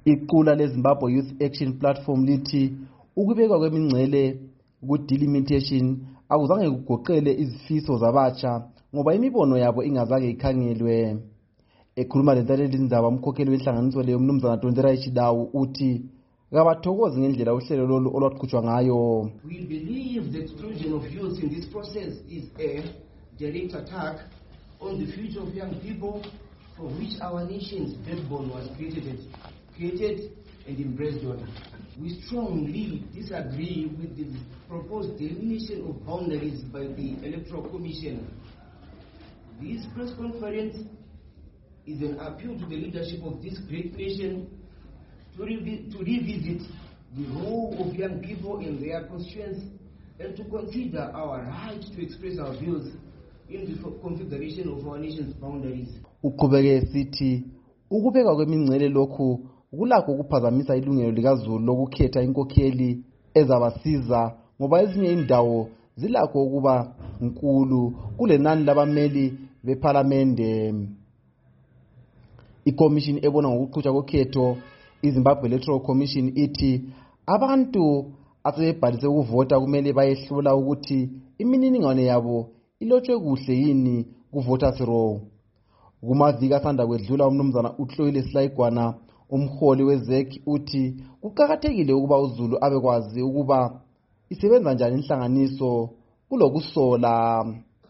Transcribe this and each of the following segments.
Iqula leZimbabwe Youth Action Platform lithi ukubekwa kwemingcele ku-delimitation akuzange kugoqele izifiso zabatsha ngoba imibono yabo ingazange ikhangelwe. Ekhuluma lentaleli indaba umkhokheli wenhlanganiso leyo umnumzana Dondera Chidawu uthi kabathokozi ngendlela uhlelo lolu olwaqhutshwa ngayo. We believe the exclusion of youth in this process is a direct attack on the future of young people for which our nation's backbone was created and embraced on. We strongly disagree with the proposed delineation of boundaries by the Electoral Commission. This press conference is an appeal to the leadership of this great nation to revisit the role of young people in their constituents and to consider our right to express our views in the configuration of our nation's boundaries. Uqhubeke sithi ukubekwa kwemingcele lokhu kulakho ukuphazamisa ilungelo likaZulu lokukhetha inkokheli ezabasiza ngoba ezinye indawo zilakho ukuba nkulu kulenani labameli beParliament. Ikomishini ebona ngokuqhutshwa kokhetho iZimbabwe Electoral Commission ithi abantu asebebhalise ukuvota kumele bayehlola ukuthi imininingwane yabo ilotshwe kuhle yini kuvoters roll. Kumaviki asanda kwedlula umnumzana uHloile Silaigwana umholi weZEC uthi kuqhakathekile ukuba uZulu abekwazi ukuba isebenza njani inhlanganiso kulokusola.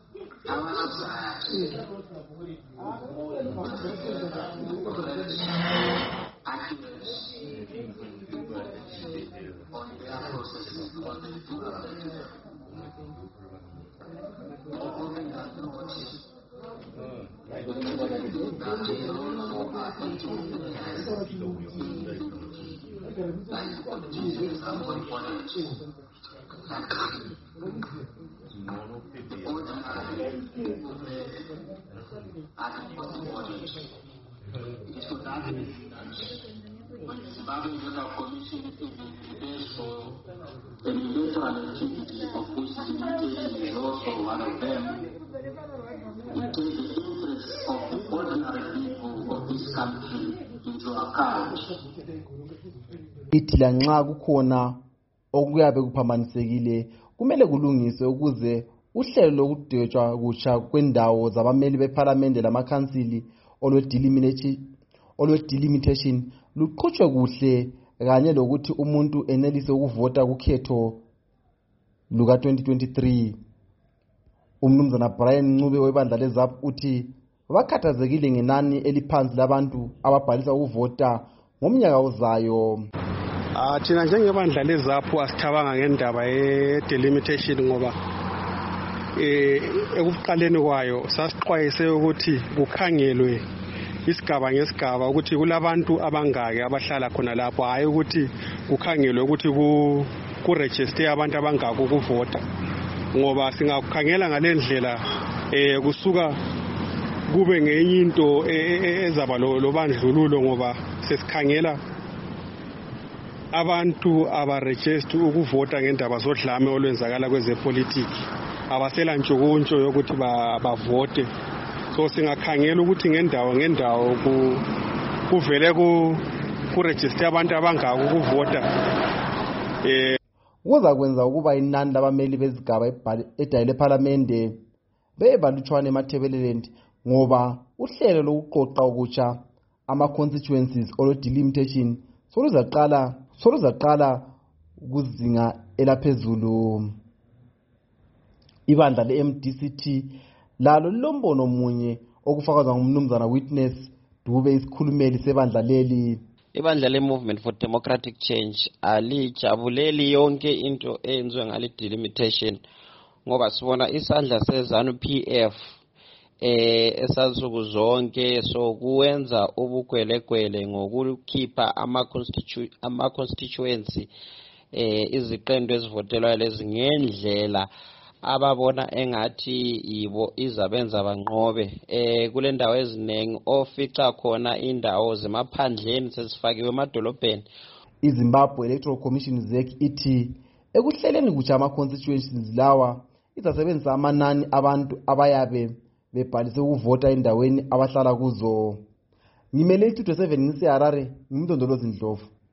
Ithi lanxa kukhona okuyabe kuphambanisekile kumele kulungiswe ukuze uhlelo lokudwetshwa kutsha kwendawo zabameli beParliament lamakhansili olwe-delimitation luqhutshwe kuhle kanye lokuthi umuntu enelise ukuvota kukhetho luka-2023. Umnumzana Brian Ncube webandla leZAP uthi bakhathazekile ngenani eliphansi labantu ababhalisa ukuvota ngomnyaka ozayo. Thina njengebandla leZAP asithabanga ngendaba ye-delimitation ngoba ekuqaleni kwayo sasixwayise ukuthi kukhangelwe isigaba ngesigaba ukuthi kulabantu abangaki abahlala khona lapho, hayi ukuthi kukhangelwe ukuthi kuregister abantu abangaki ukuvota, ngoba singakukhangela ngalendlela kusuka kube ngenye into ezaba lobandlululo ngoba sesikhangela abantu abaregister ukuvota ngendaba zodlame olwenzakala kwezepolitiki abasela ntshukuntsho yokuthi bavote. So singakhangela ukuthi ngendawo kuvele kuregister abantu abangaki ukuvota. Kuza kwenza ukuba inani labameli bezigaba edayile eParliament bebalutshwane eMatabeleland ngoba uhlelo lokuqoqa ukutsha ama-constituencies olwe-delimitation soluzaqala kuzinga elaphezulu. Ibandla le-MDCT lalo lilombono munye okufakazwa ngumnumzana Witness Dube isikhulumeli sebandla leli. Ibandla le-Movement for Democratic Change alijabuleli yonke into eyenziwe ngale delimitation ngoba sibona isandla seZANU-PF esansuku zonke sokuwenza ubugwelekwele ngokukhipha ama-constituency iziqendu ezivotelwayo lezi ngendlela ababona engathi yibo izabenza banqobe. Kule ndawo eziningi ofica khona indawo zemaphandleni sezifakiwe emadolobheni. iZimbabwe Electoral Commission ZEC ithi ekuhleleni kutsha ama-constituencies lawa izasebenzisa amanani abantu abayabe bebhalise ukuvota endaweni abahlala kuzo. ngimele istudio 7 ngiseharare ngimndondolozi Ndlovu.